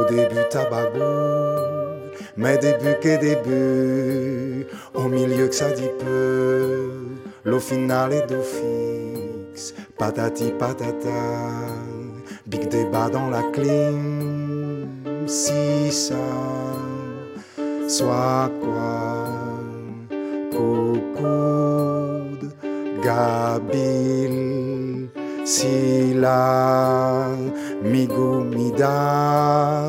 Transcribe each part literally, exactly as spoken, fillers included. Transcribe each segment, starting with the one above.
début tabagou, mais début que début, au milieu que ça dit peu, l'au final est d'eau fixe, patati patata, big débat dans la clim, si ça, soit quoi, coucou, Gabil, Sila, Migo, Mida,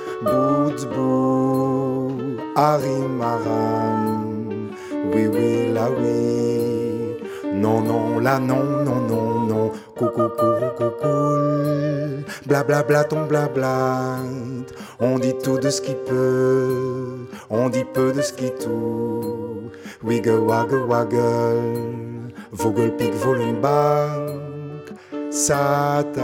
Boudzbou, Arimaram, oui, oui, la oui, non, non, la non, non, non, non, coucou, coucou, coucou, bla, bla, bla, ton blabla, on dit tout de ce qui peut, on dit peu de ce qui tout, wiggle, waggle, waggle, vogel, pic, volume, bank, Satan,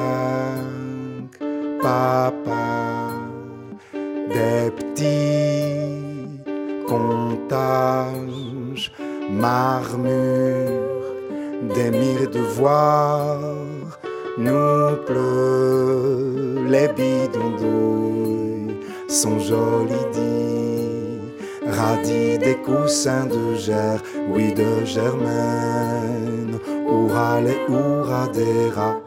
papa, des petits comptages, marmures, des mille devoirs, nous pleut, les bidondouilles sont jolis dits, radis des coussins de gerre, oui de germaine, ourale et ouradera.